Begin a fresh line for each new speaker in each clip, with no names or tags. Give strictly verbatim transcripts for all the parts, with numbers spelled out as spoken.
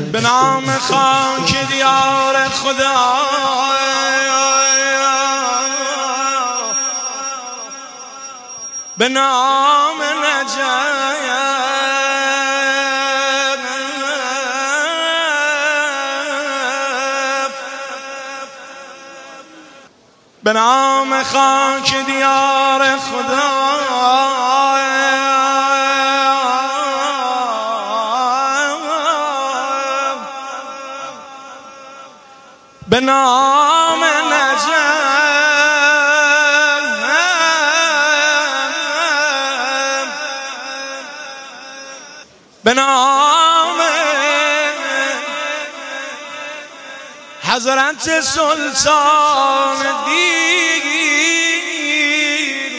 به نام خاک دیار خدا، به نام نجف، به نام خاک دیار خدا، به نام نجف، به نام حضرت سلطان دین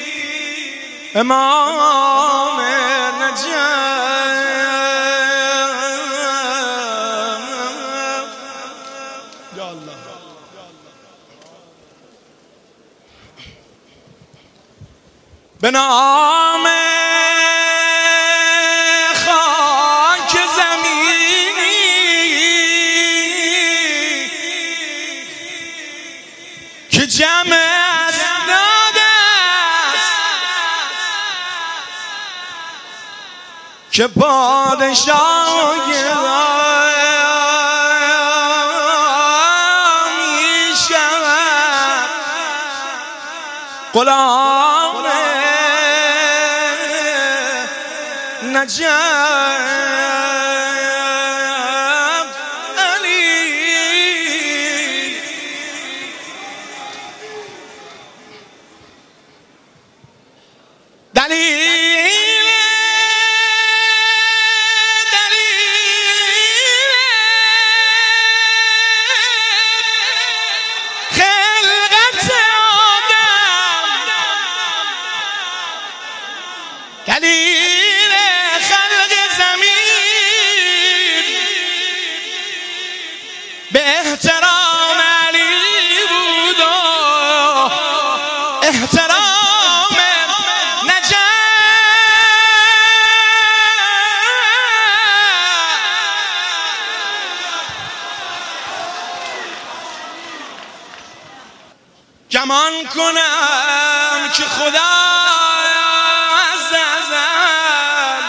امام نجف. یا الله، به نام خاک زمینی که جمع اسناد است، که پادشاه می شود غلام نجف. دلیل دلیل خلقت آدم، دلیل خلق زمین به احترام علی بود و احترام گمان کنم که خدا عز ازل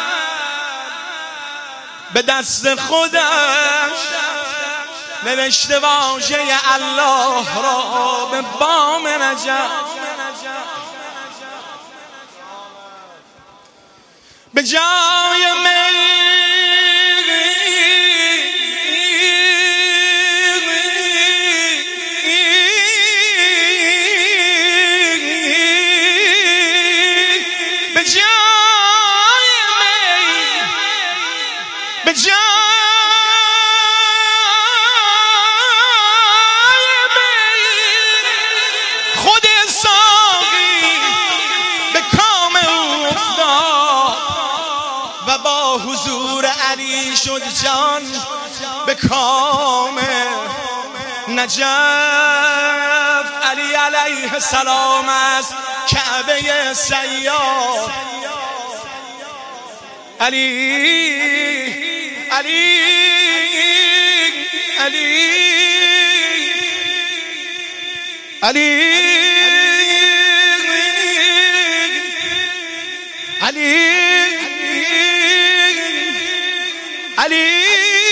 به دست خودش نوشته واژه الله را به بام نجف. به جای می به جای می خود ساقی به کام او افتاد و با حضور علی شد جان به کام نجف. علی علیه السلام از کعبه سیار، علی علی علی علی علی علی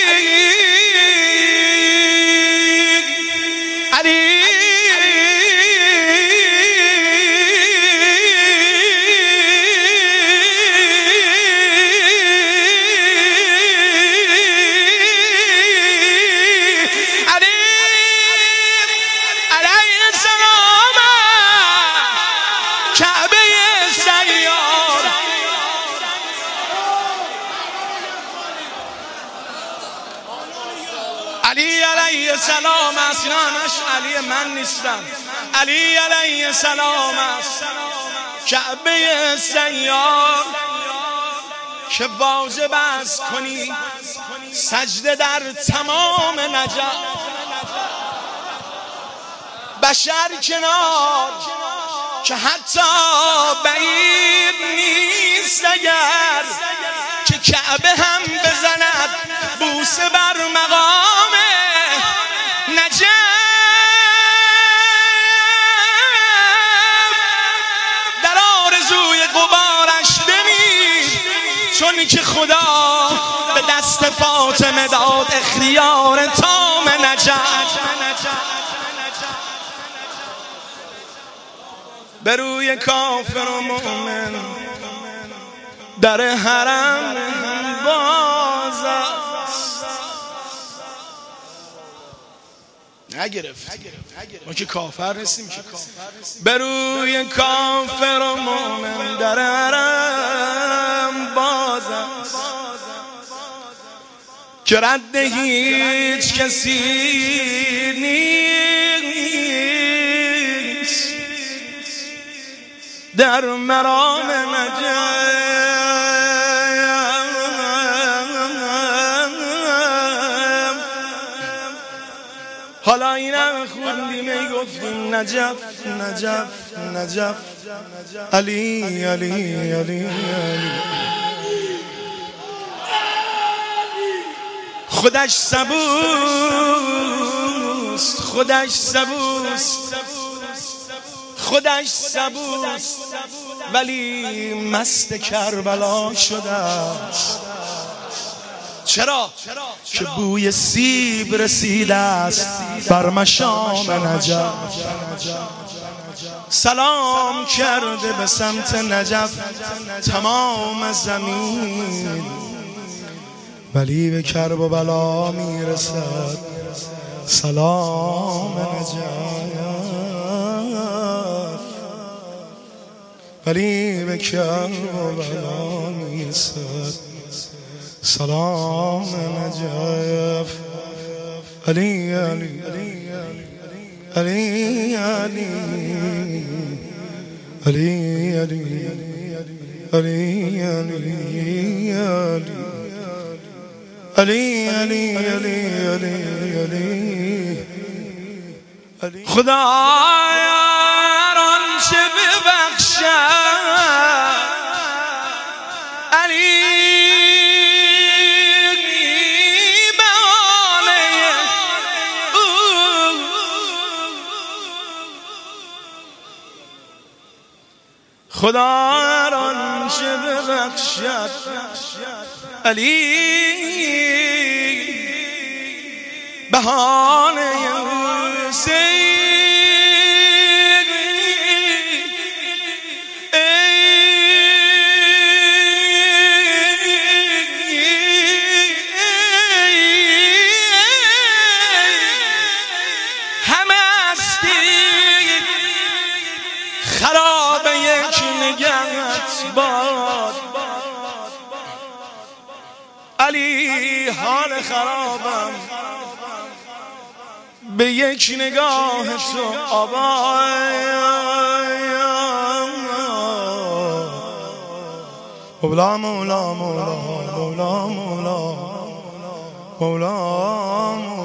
علی علیه السلام است، اینا همش علی من نیستم. علی علیه السلام است کعبه سیار که واجب است کنی سجده در تمام نجف. بشر کنار که حتی بعید نیست اگر که کعبه هم بزند بوسه بر مقام فاطمه داد اختیار تام نجف به روی کافر و مؤمن در حرم باز است. نگرفت ما که کافر نیستیم که به روی کافر و مؤمن در حرم باز است که رد هیچ کسی نیست در مرام نجف. حالا اینم خوندیم ای گفتیم نجف نجف نجف علی علی علی علی خودش سبوست خودش سبوست خودش سبوست ولی مست کربلا شده است. چرا؟ که بوی سیب رسیده است بر مشام نجف. سلام کرده به سمت نجف تمام زمین ولی به کرب و بلا میرسد سلام نجف. ولی به کرب و بلا میرسد سلام نجف. علی علی علی علی علی علی علی علی علی علی خدایا هر آنچه ببخشد علی خدا هر آنچه ببخشد علی بهانه حسین همه هستی خراب یک نگهت باد علی حال خرابم به یک نگاه تو آباد. مولا مولا مولا مولا مولا مولا